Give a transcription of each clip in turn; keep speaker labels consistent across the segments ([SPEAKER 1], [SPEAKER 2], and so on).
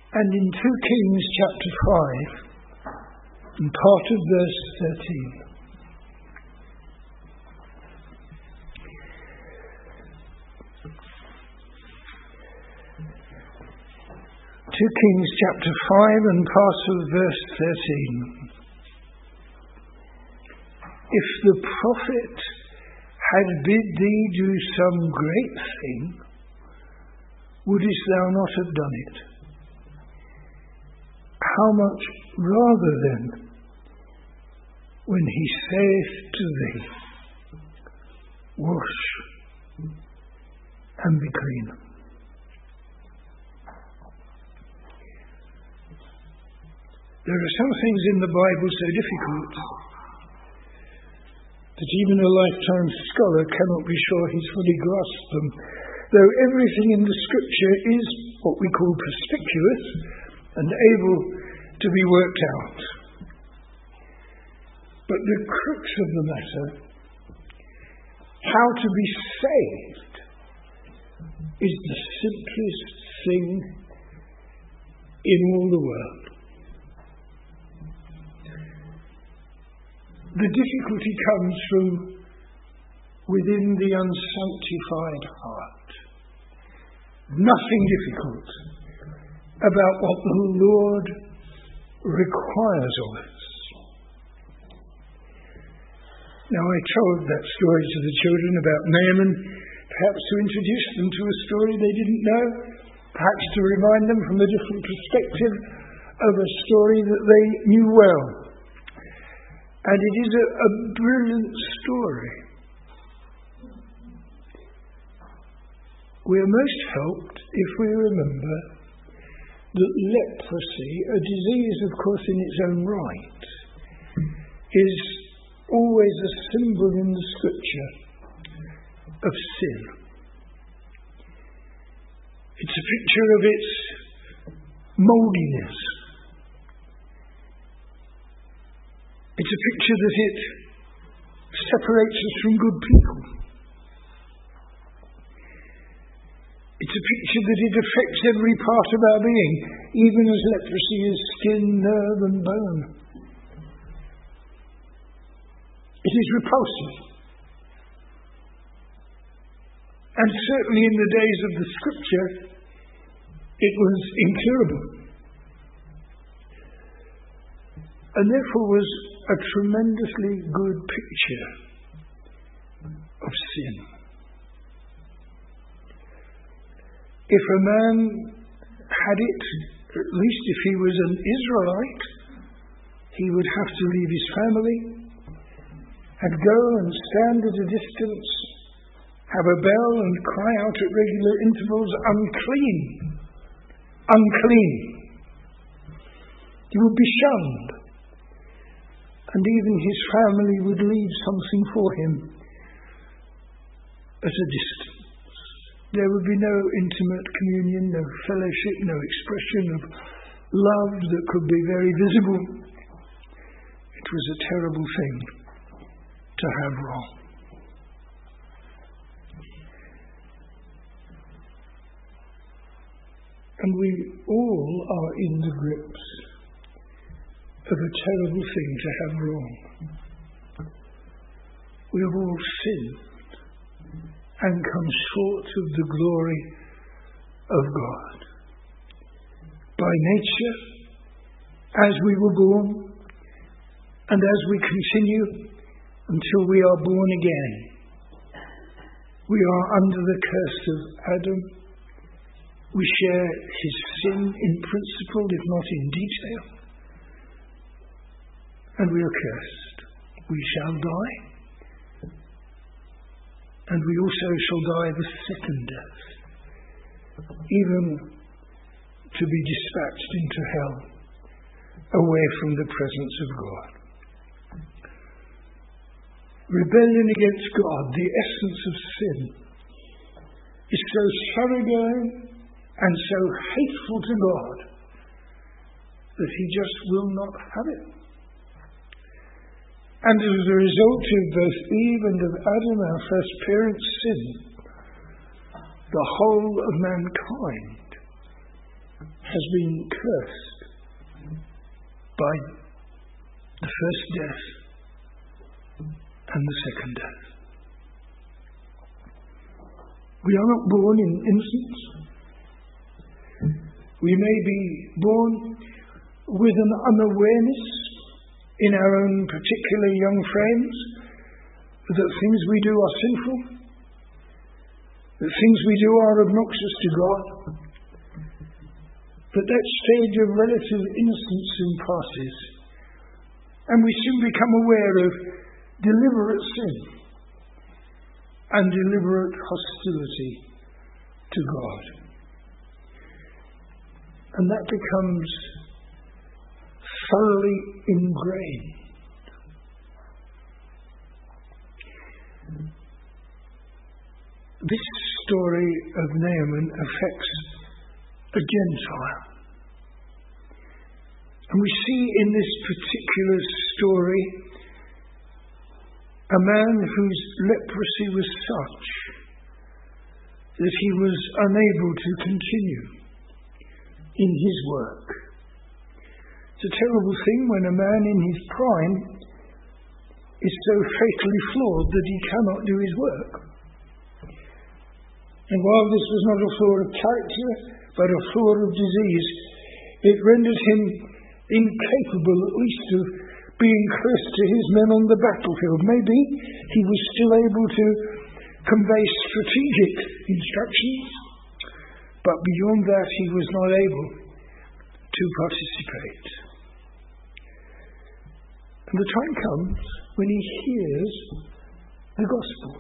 [SPEAKER 1] And in 2 Kings chapter 5, and part of verse 13, 2 Kings chapter 5 and part of verse 13. If the prophet had bid thee do some great thing, wouldest thou not have done it? How much rather then, when he saith to thee, wash and be clean. There are some things in the Bible so difficult that even a lifetime scholar cannot be sure he's fully grasped them, though everything in the Scripture is what we call perspicuous and able to be worked out. But the crux of the matter, how to be saved, is the simplest thing in all the world. The difficulty comes from within the unsanctified heart. Nothing difficult about what the Lord requires of us. Now, I told that story to the children about Naaman, perhaps to introduce them to a story they didn't know, perhaps to remind them from a different perspective of a story that they knew well. And it is a brilliant story. We are most helped if we remember that leprosy, a disease of course in its own right, is always a symbol in the Scripture of sin. It's a picture of its mouldiness. It's a picture that it separates us from good people. It's a picture that it affects every part of our being, even as leprosy is skin, nerve and bone. It is repulsive. And certainly in the days of the Scripture, it was incurable. And therefore was a tremendously good picture of sin. If a man had it, at least if he was an Israelite, he would have to leave his family and go and stand at a distance, have a bell and cry out at regular intervals, unclean, unclean. He would be shunned. And even his family would leave something for him at a distance. There would be no intimate communion, no fellowship, no expression of love that could be very visible. It was a terrible thing to have wrong. And we all are in the grips of a terrible thing to have wrong. We have all sinned and come short of the glory of God. By nature, as we were born, and as we continue until we are born again, we are under the curse of Adam. We share his sin in principle, if not in detail. And we are cursed. We shall die. And we also shall die the second death, even to be dispatched into hell, away from the presence of God. Rebellion against God, the essence of sin, is so thoroughgoing and so hateful to God that he just will not have it. And as a result of both Eve and of Adam, our first parents' sin, the whole of mankind has been cursed by the first death and the second death. We are not born in innocence. We may be born with an unawareness in our own particular young frames that things we do are sinful, that things we do are obnoxious to God. But that stage of relative innocence soon passes, and we soon become aware of deliberate sin and deliberate hostility to God. And that becomes thoroughly ingrained. This story of Naaman affects a Gentile. And we see in this particular story a man whose leprosy was such that he was unable to continue in his work. It's a terrible thing when a man in his prime is so fatally flawed that he cannot do his work. And while this was not a flaw of character, but a flaw of disease, it rendered him incapable at least of being close to his men on the battlefield. Maybe he was still able to convey strategic instructions, but beyond that he was not able to participate. And the time comes when he hears the gospel.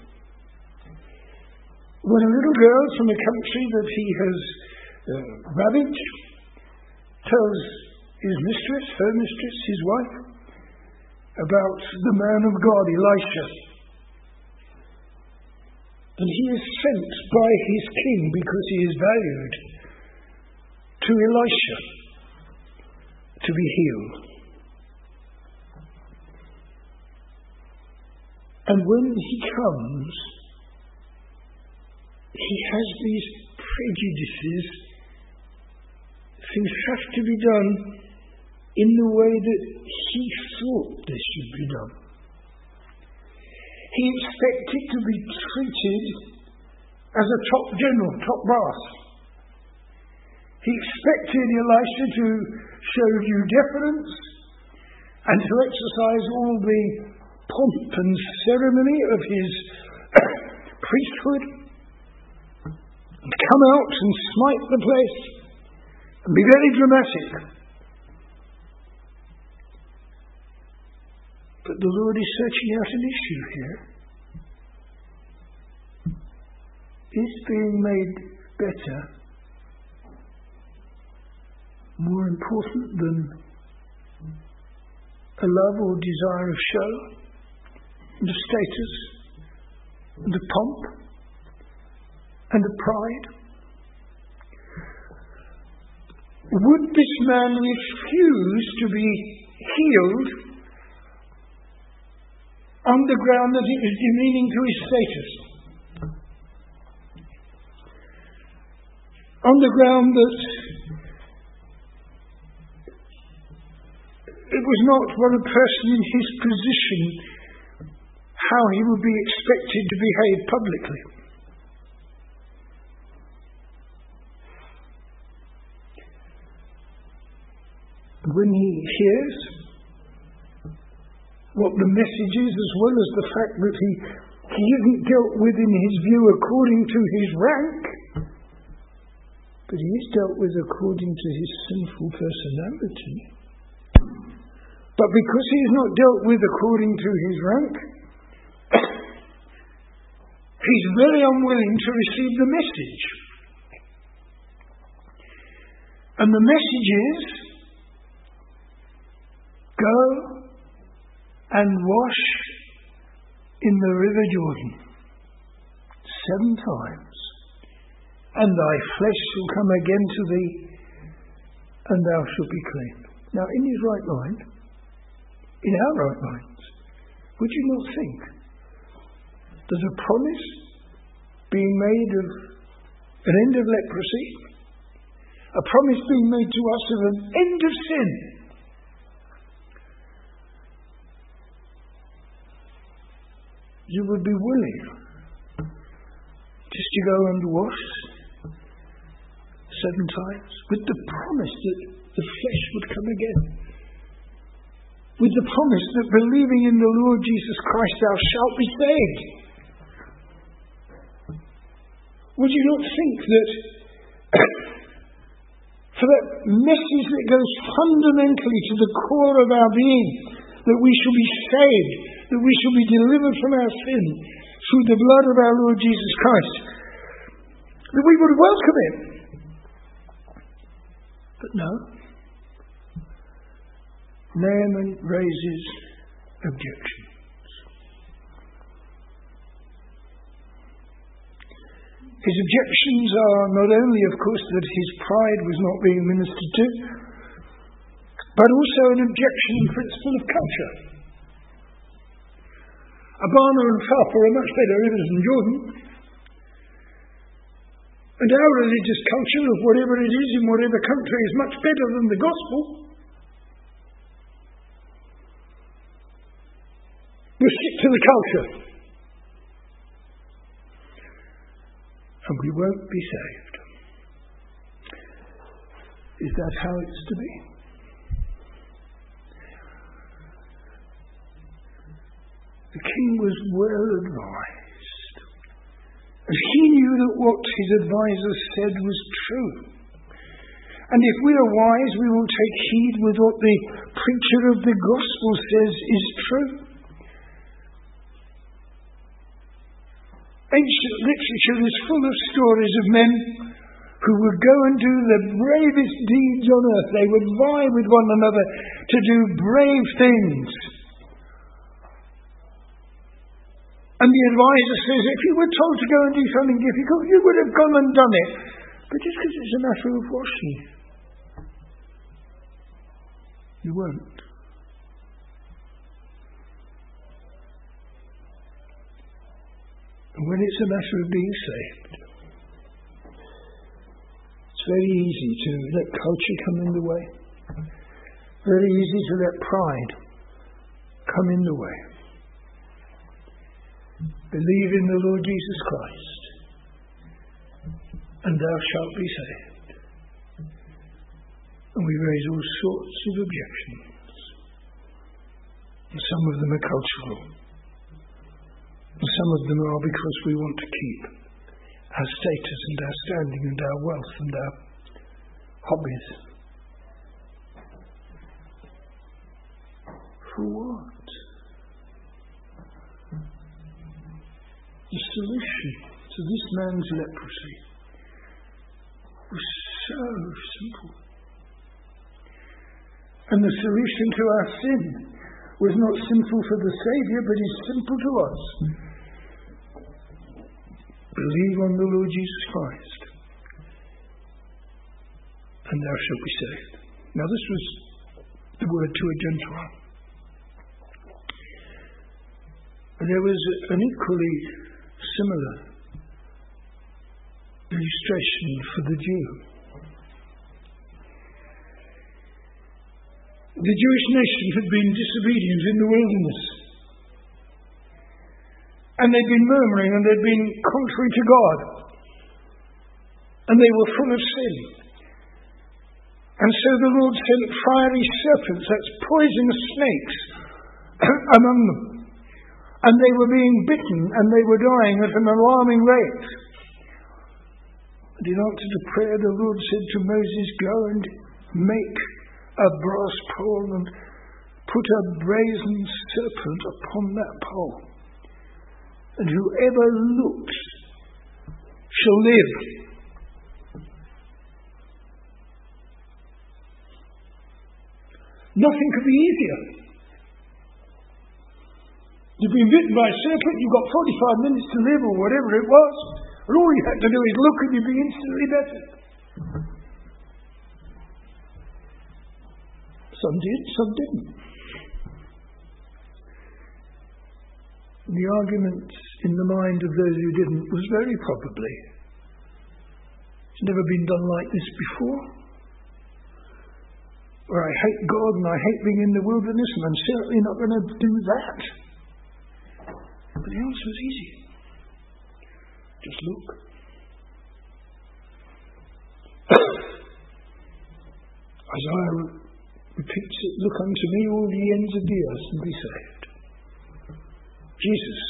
[SPEAKER 1] When a little girl from a country that he has ravaged tells his mistress, her mistress, his wife, about the man of God, Elisha. And he is sent by his king because he is valued to Elisha to be healed. And when he comes, he has these prejudices. Things have to be done in the way that he thought they should be done. He expected to be treated as a top general, top boss. He expected Elisha to show due deference and to exercise all the pomp and ceremony of his priesthood, and come out and smite the place and be very dramatic. But the Lord is searching out an issue here. Is being made better more important than a love or desire of show, and of status, and of pomp, and of pride? Would this man refuse to be healed on the ground that it is demeaning to his status? On the ground that it was not for a person in his position how he would be expected to behave publicly. When he hears what the message is, as well as the fact that he isn't dealt with in his view according to his rank, but he is dealt with according to his sinful personality. But because he is not dealt with according to his rank, he's very unwilling to receive the message. And the message is, go and wash in the river Jordan 7 times, and thy flesh shall come again to thee, and thou shalt be clean. Now, in his right mind, in our right minds, would you not think there's a promise being made of an end of leprosy, a promise being made to us of an end of sin. You would be willing just to go and wash 7 times with the promise that the flesh would come again, with the promise that believing in the Lord Jesus Christ thou shalt be saved. Would you not think that for that message that goes fundamentally to the core of our being, that we shall be saved, that we shall be delivered from our sin through the blood of our Lord Jesus Christ, that we would welcome it? But no. Naaman raises objections. His objections are not only, of course, that his pride was not being ministered to, but also an objection in principle of culture. Abana and Pharpar are much better rivers than Jordan. And our religious culture of whatever it is in whatever country is much better than the gospel. We stick to the culture. And we won't be saved. Is that how it's to be? The king was well advised. And he knew that what his advisor said was true. And if we are wise, we will take heed with what the preacher of the gospel says is true. Ancient literature is full of stories of men who would go and do the bravest deeds on earth. They would vie with one another to do brave things. And the advisor says, if you were told to go and do something difficult, you would have gone and done it. But just because it's a matter of washing, you won't. And when it's a matter of being saved, it's very easy to let culture come in the way. Very easy to let pride come in the way. Believe in the Lord Jesus Christ, and thou shalt be saved. And we raise all sorts of objections. And some of them are cultural. And some of them are because we want to keep our status and our standing and our wealth and our hobbies. For what? The solution to this man's leprosy was so simple. And the solution to our sin was not simple for the Saviour, but is simple to us. Believe on the Lord Jesus Christ, and thou shalt be saved. Now this was the word to a Gentile. And there was an equally similar illustration for the Jew. The Jewish nation had been disobedient in the wilderness. And they'd been murmuring and they'd been contrary to God. And they were full of sin. And so the Lord sent fiery serpents, that's poisonous snakes, among them. And they were being bitten and they were dying at an alarming rate. And in answer to prayer, the Lord said to Moses, go and make a brass pole and put a brazen serpent upon that pole. And whoever looks shall live. Nothing could be easier. You've been bitten by a serpent, you've got 45 minutes to live or whatever it was. And all you had to do is look and you'd be instantly better. Some did, some didn't. The argument in the mind of those who didn't was very probably, it's never been done like this before. or I hate God and I hate being in the wilderness, and I'm certainly not going to do that. But the answer is easy. Just look. Isaiah repeats it, look unto me all the ends of the earth and be saved. Jesus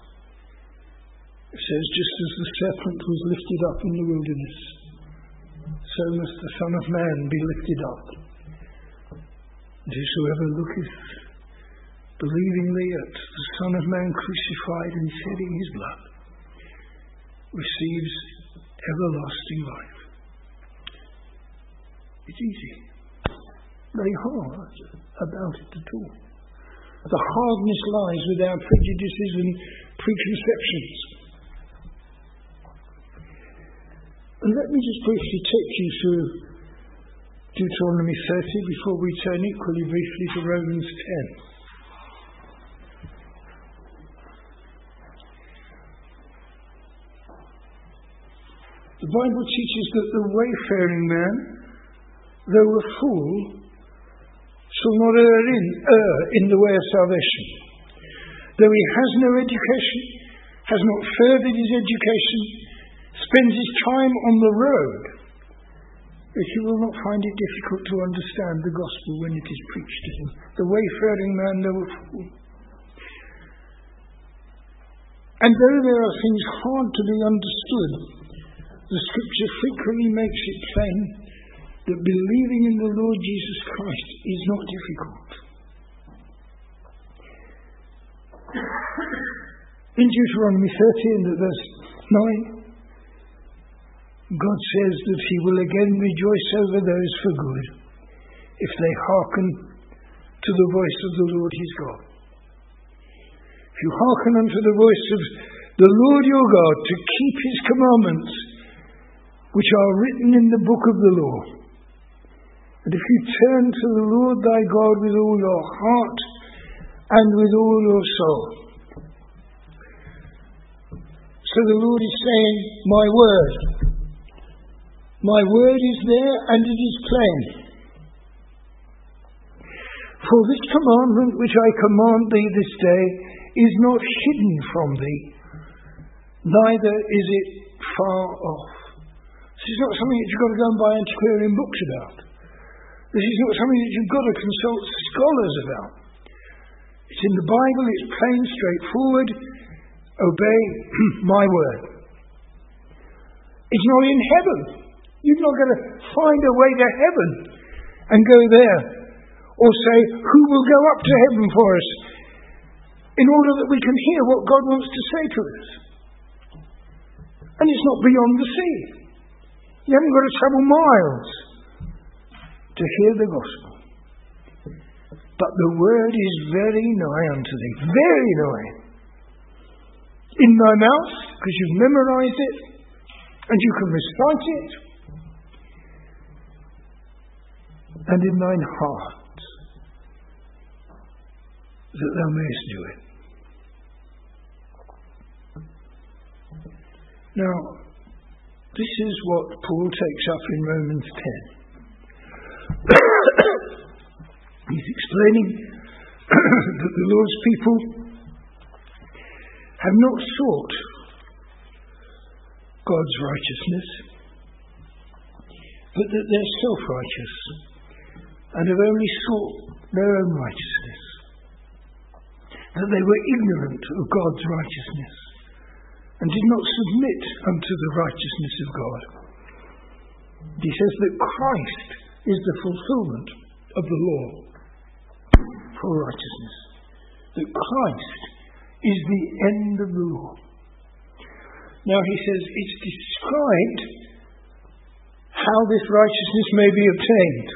[SPEAKER 1] says, just as the serpent was lifted up in the wilderness, so must the Son of Man be lifted up. And whosoever looketh believingly at the Son of Man crucified and shedding his blood receives everlasting life. It's easy. Very hard about it at all. The hardness lies with our prejudices and preconceptions. And let me just briefly take you through Deuteronomy 30 before we turn equally briefly to Romans 10. The Bible teaches that the wayfaring man, though a fool, shall not err in the way of salvation. Though he has no education, has not furthered his education, spends his time on the road, but he will not find it difficult to understand the gospel when it is preached to him. The wayfaring man, though a fool. And though there are things hard to be understood, the Scripture frequently makes it plain that believing in the Lord Jesus Christ is not difficult. In Deuteronomy 30 and verse 9, God says that he will again rejoice over those for good if they hearken to the voice of the Lord his God. If you hearken unto the voice of the Lord your God to keep his commandments, which are written in the book of the law, and if you turn to the Lord thy God with all your heart and with all your soul. So the Lord is saying, my word is there and it is plain. For this commandment which I command thee this day is not hidden from thee, neither is it far off. This is not something that you've got to go and buy antiquarian books about. This is not something that you've got to consult scholars about. It's in the Bible, it's plain, straightforward. Obey my word. It's not in heaven. You're not going to find a way to heaven and go there. Or say, who will go up to heaven for us? In order that we can hear what God wants to say to us. And it's not beyond the sea. You haven't got to travel miles to hear the gospel. But the word is very nigh unto thee. Very nigh. In thy mouth, because you've memorized it, and you can recite it. And in thine heart, that thou mayest do it. Now, this is what Paul takes up in Romans 10. He's explaining that the Lord's people have not sought God's righteousness, but that they're self-righteous and have only sought their own righteousness. That they were ignorant of God's righteousness and did not submit unto the righteousness of God. He says that Christ is the fulfillment of the law for righteousness. That Christ is the end of the law. Now he says it's described how this righteousness may be obtained.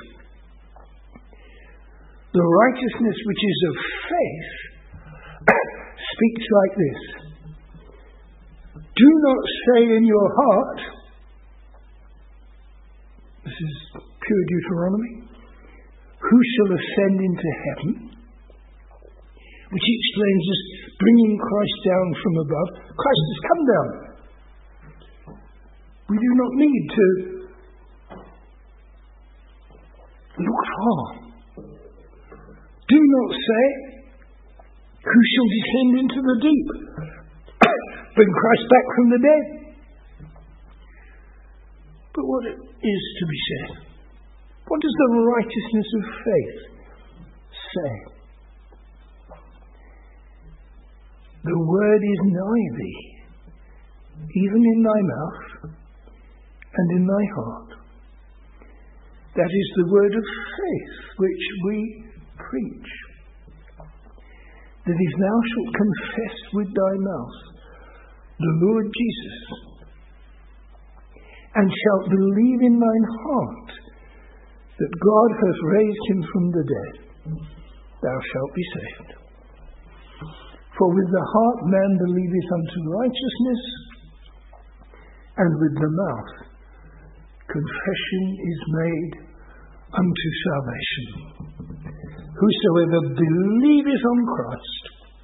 [SPEAKER 1] The righteousness which is of faith speaks like this. Do not say in your heart, this is pure Deuteronomy, who shall ascend into heaven? Which he explains as bringing Christ down from above. Christ has come down. We do not need to look far. not say, who shall descend into the deep? Bring Christ back from the dead. But what is to be said? What does the righteousness of faith say? The word is nigh thee, even in thy mouth and in thy heart. That is the word of faith which we preach. That if thou shalt confess with thy mouth the Lord Jesus, and shalt believe in thine heart that God hath raised him from the dead, thou shalt be saved. For with the heart man believeth unto righteousness, and with the mouth confession is made unto salvation. Whosoever believeth on Christ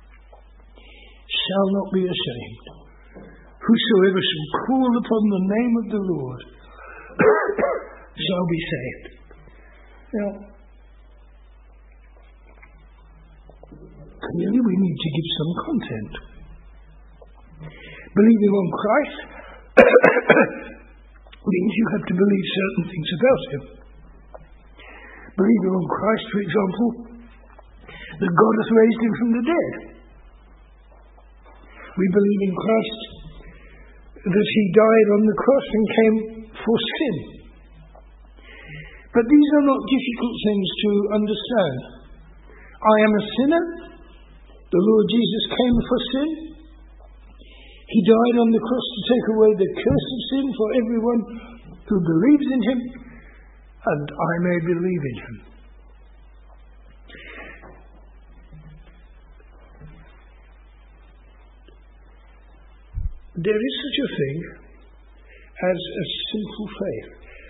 [SPEAKER 1] shall not be ashamed. Whosoever shall call upon the name of the Lord shall be saved. Now, clearly we need to give some content. Believing on Christ means you have to believe certain things about him. Believing on Christ, for example, that God hath raised him from the dead. We believe in Christ that he died on the cross and came for sin. But these are not difficult things to understand. I am a sinner. The Lord Jesus came for sin. He died on the cross to take away the curse of sin for everyone who believes in him, and I may believe in him. There is such a thing as a simple faith.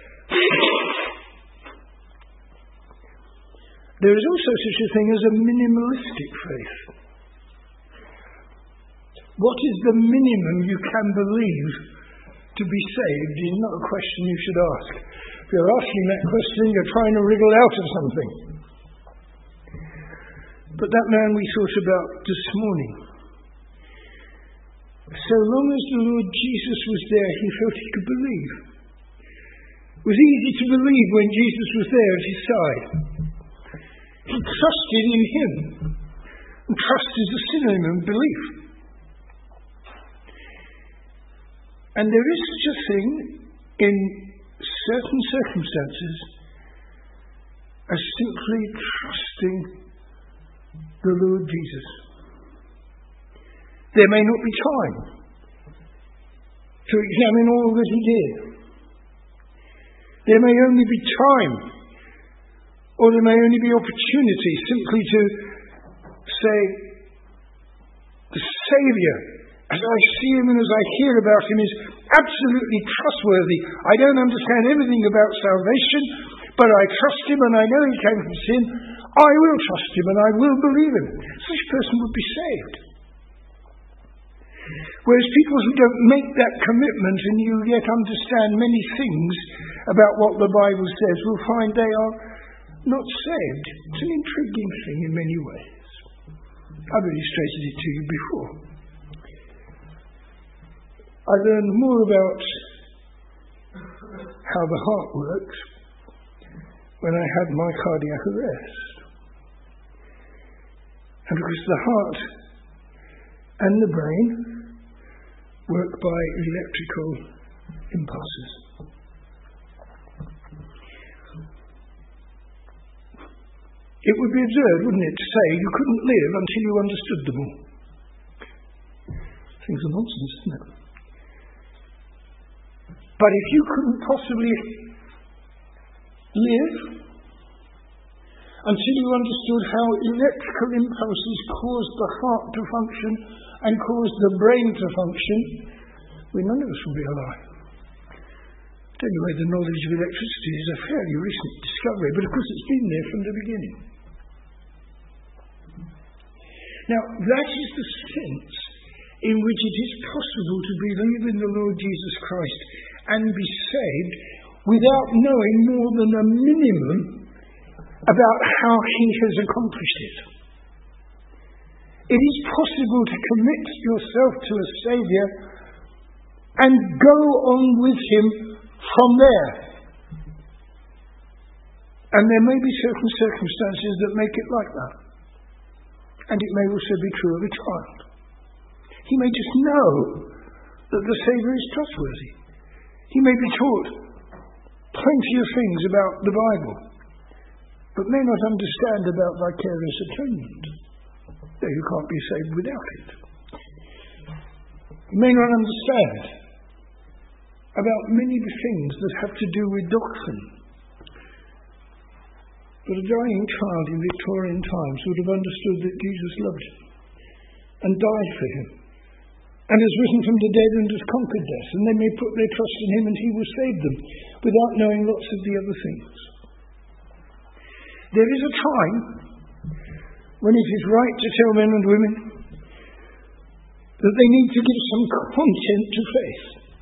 [SPEAKER 1] There is also such a thing as a minimalistic faith. What is the minimum you can believe to be saved is not a question you should ask. If you're asking that question, you're trying to wriggle out of something. But that man we thought about this morning, so long as the Lord Jesus was there, he felt he could believe. It was easy to believe when Jesus was there at his side. He trusted in him. And trust is a synonym of belief. And there is such a thing in certain circumstances as simply trusting the Lord Jesus. There may not be time to examine all that he did. There may only be time, or there may only be opportunity simply to say, the Saviour, as I see him and as I hear about him, is absolutely trustworthy. I don't understand everything about salvation, but I trust him and I know he came from sin. I will trust him and I will believe him. Such a person would be saved. Whereas people who don't make that commitment and you yet understand many things about what the Bible says will find they are not saved. It's an intriguing thing in many ways. I've illustrated it to you before. I learned more about how the heart works when I had my cardiac arrest. And because the heart and the brain work by electrical impulses. It would be absurd, wouldn't it, to say you couldn't live until you understood them all. Things are nonsense, isn't it? But if you couldn't possibly live until you understood how electrical impulses cause the heart to function and cause the brain to function, none of us would be alive. Anyway, the knowledge of electricity is a fairly recent discovery, but of course it's been there from the beginning. Now, that is the sense in which it is possible to believe in the Lord Jesus Christ and be saved without knowing more than a minimum about how he has accomplished it. It is possible to commit yourself to a Saviour and go on with him from there. And there may be certain circumstances that make it like that. And it may also be true of a child. He may just know that the Saviour is trustworthy. He may be taught plenty of things about the Bible, but may not understand about vicarious atonement. Though you can't be saved without it. He may not understand about many things that have to do with doctrine. But a dying child in Victorian times would have understood that Jesus loved him and died for him and has risen from the dead and has conquered death, and they may put their trust in him and he will save them without knowing lots of the other things. There is a time when it is right to tell men and women that they need to give some content to faith,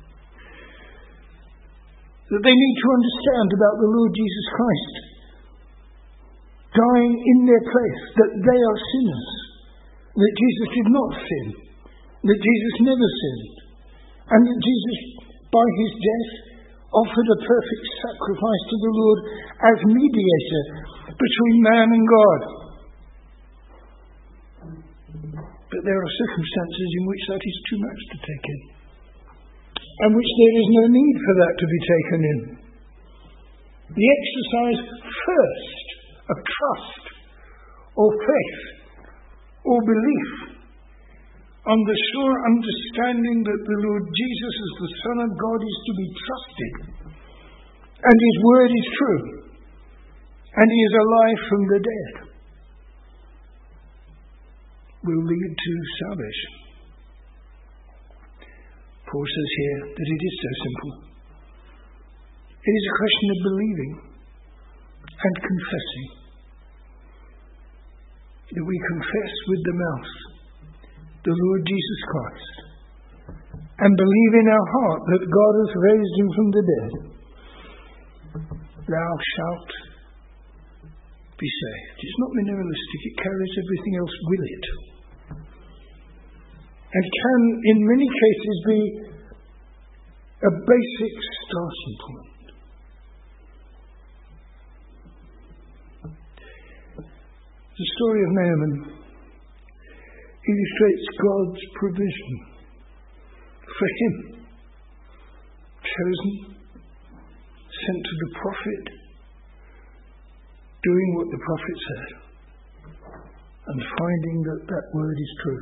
[SPEAKER 1] that they need to understand about the Lord Jesus Christ dying in their place, that they are sinners, that Jesus did not sin, that Jesus never sinned, and that Jesus, by his death, offered a perfect sacrifice to the Lord as mediator between man and God. But there are circumstances in which that is too much to take in, and which there is no need for that to be taken in. The exercise first of trust or faith or belief on the sure understanding that the Lord Jesus as the Son of God is to be trusted, and his word is true, and he is alive from the dead, will lead to salvation. Paul says here that it is so simple. It is a question of believing and confessing. That we confess with the mouth the Lord Jesus Christ and believe in our heart that God has raised him from the dead, thou shalt be saved. It's not minimalistic, it carries everything else with it. And can, in many cases, be a basic starting point. The story of Naaman illustrates God's provision for him, chosen, sent to the prophet, doing what the prophet said, and finding that that word is true.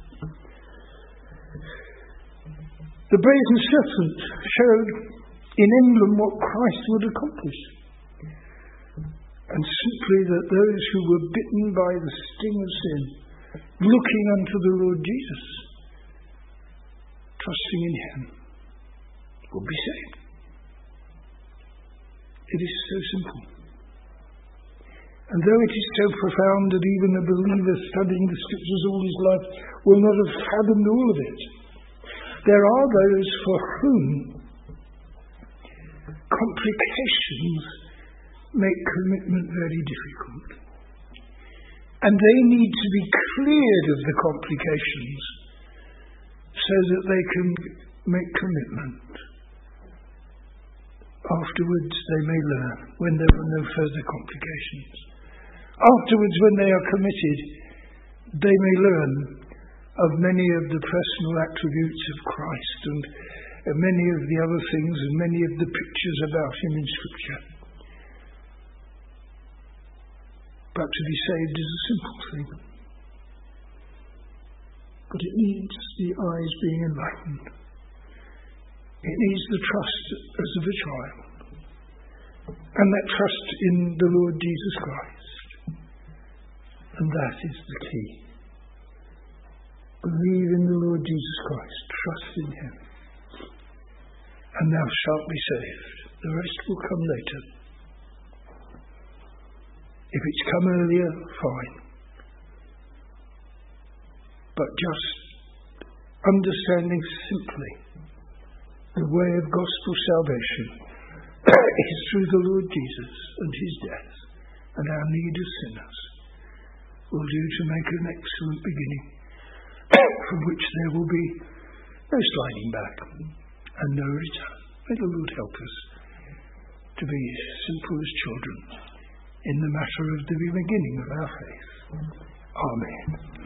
[SPEAKER 1] The brazen serpent showed in emblem what Christ would accomplish, and simply that those who were bitten by the sting of sin, looking unto the Lord Jesus, trusting in him, will be saved. It is so simple. And though it is so profound that even a believer studying the Scriptures all his life will not have fathomed all of it, there are those for whom complications make commitment very difficult. And they need to be cleared of the complications so that they can make commitment. Afterwards they may learn, when there are no further complications. Afterwards, when they are committed, they may learn of many of the personal attributes of Christ and many of the other things and many of the pictures about him in Scripture. But to be saved is a simple thing. But it needs the eyes being enlightened. It needs the trust as of a child. And that trust in the Lord Jesus Christ. And that is the key. Believe in the Lord Jesus Christ. Trust in him. And thou shalt be saved. The rest will come later. If it's come earlier, fine. But just understanding simply the way of gospel salvation is through the Lord Jesus and his death and our need as sinners will do to make an excellent beginning from which there will be no sliding back and no return. May the Lord help us to be simple as children in the matter of the beginning of our faith. Amen.